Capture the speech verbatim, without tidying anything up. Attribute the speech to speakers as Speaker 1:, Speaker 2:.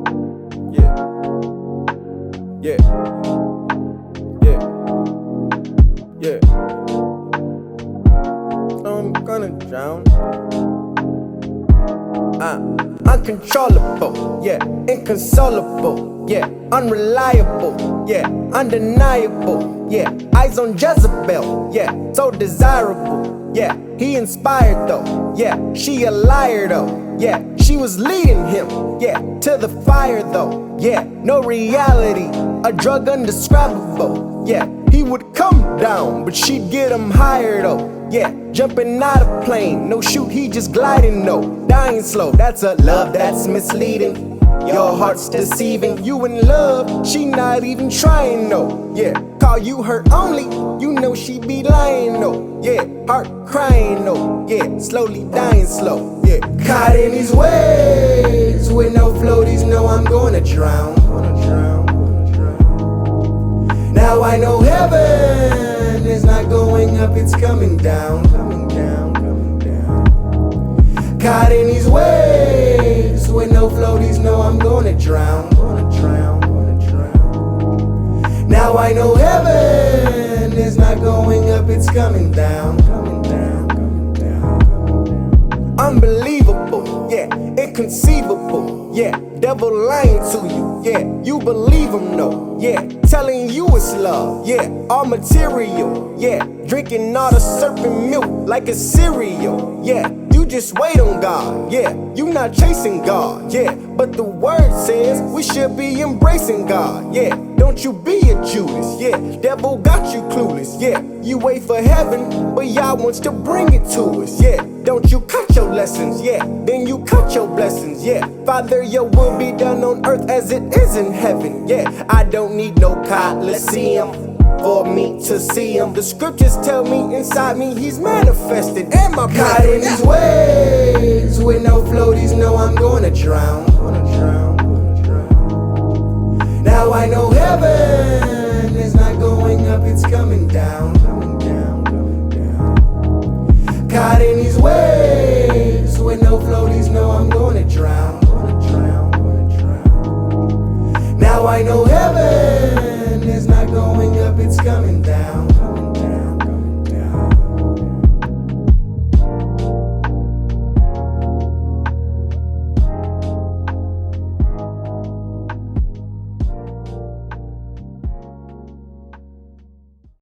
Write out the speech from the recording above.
Speaker 1: Yeah. Yeah. Yeah. Yeah. I'm gonna drown. Uh, uncontrollable, yeah, inconsolable, yeah, unreliable, yeah, undeniable, yeah, eyes on Jezebel, yeah, so desirable, yeah, he inspired though, yeah, she a liar though, yeah, she was leading him, yeah, to the fire though, yeah, no reality, a drug undescribable, yeah, he would come down, but she'd get him higher though. Yeah, jumping out of plane, no shoot, he just gliding, no, dying slow, that's a love that's misleading. Your heart's deceiving, you in love, she not even trying, no. Yeah, call you her only, you know she be lying, no. Yeah, heart crying, no. Yeah, slowly dying slow, yeah. Caught in these waves, with no floaties, know I'm gonna drown. Gonna drown, gonna drown. Now I know heaven is not going up, it's coming down, coming down, coming down. Caught in these waves, with no floaties, know I'm gonna drown, gonna drown, gonna drown. Now I know heaven is not going up, it's coming down, coming down, coming down, coming down. Unbelievable, yeah, inconceivable, yeah, devil lying to you, yeah, you believe him, no, yeah, telling you it's love, yeah, all material, yeah, drinking all the serpent milk like a cereal, yeah, you just wait on God, yeah, you not chasing God, yeah, but the word says we should be embracing God, yeah, don't you be a Judas, yeah, devil got you clueless, yeah, you wait for heaven, but y'all wants to bring it to us, yeah, don't you cut your lessons, yeah, then you cut your blessings, yeah, Father, your will be done on earth as it is in heaven, yeah, I don't need no Colosseum for me to see him. The scriptures tell me inside me he's manifested. And my caught in these waves, with no floaties, know I'm gonna drown, gonna drown, gonna drown. Now I know heaven is not going up, it's coming down, coming down, coming down. Caught in these waves, with no floaties, know I'm gonna drown, gonna drown, gonna drown. Now I know heaven